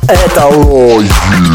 Это Логи.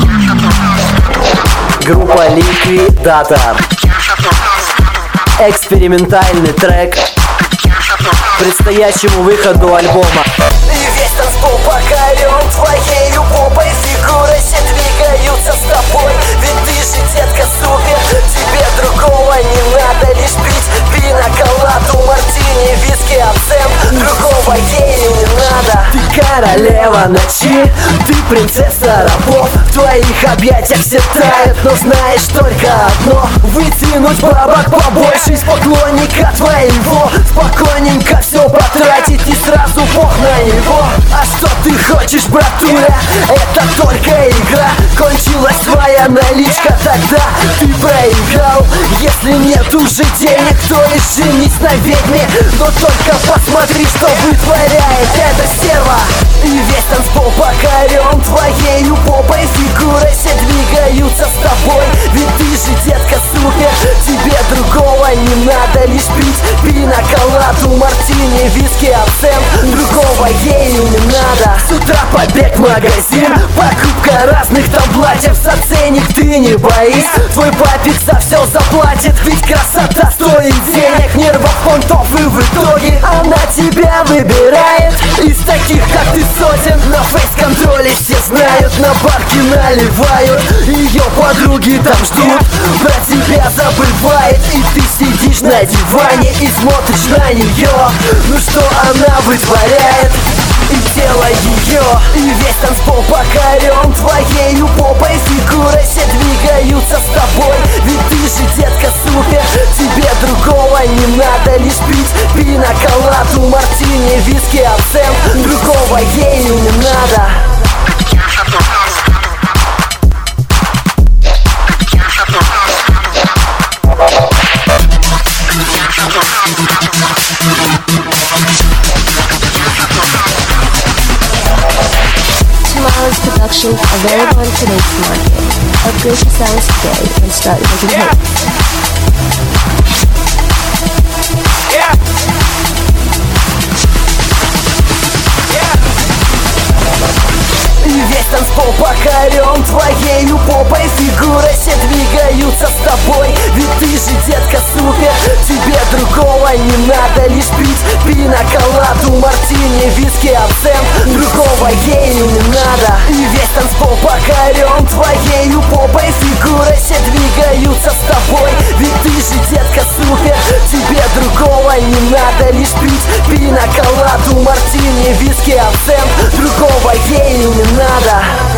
Группа Ликвидатор. Экспериментальный трек к предстоящему выходу альбома. И весь танцпол покорен твоей попой. Фигуры все двигаются с тобой. Ведь ты же, детка, супер. Тебе другого не надо, лишь пить пина-коладу, мартини, виски, абсент. Другого ей не надо. Ты королева ночи, ты принцесса рабов. В твоих объятиях все тают, но знаешь только одно: вытянуть бабок побольше из поклонника твоего. Спокойненько все потратить и сразу бог на него. А что ты хочешь, братуля? Это только игра. Кончилась твоя наличка, тогда ты проиграл. Если нет уже денег, то и женись на ведьме. Но только посмотри, что вытворяет эта стерва. И весь танцпол покорен твоей попой. Фигуры все двигаются с тобой. Ведь ты же, детка, супер. Тебе другого не надо, лишь пить пина-коладу, мартини, виски, абсент. Другого ей не надо. С утра побег в магазин, покупка разных там платьев за ценник. Ты не боись, твой папик за все заплатит. Ведь красота стоит денег, нервов, понтов, и в итоге она тебя выбирает из таких, как ты, сотен. На фейс-контроле все знают, на барке наливают. Ее подруги там ждут, про тебя забывает. И ты сидишь на диване и смотришь на нее. Ну что она вытворяет? И тело ее, и весь танцпол покорен твоей попой. Фигуры все двигаются с тобой. Ведь ты же, детка, супер. Тебе другого не надо, лишь пить пина-коладу, мартини, виски, абсент. Другого ей не надо. Tomorrow's production available on today's market. Upgrade your sounds today and start making hits. И весь танцпол покорен твоей попой. Фигуры все двигаются с тобой. Ведь ты же, детка, супер. Тебе другого не надо, лишь пить пина-коладу, мартини, виски, абсент. Другого ей не надо. И весь танцпол покорен твоей попой. Фигуры все двигаются с тобой. Ведь ты же, детка, супер. Тебе другого не надо, лишь пить пина-коладу, мартини, виски, абсент. Другого ей не надо.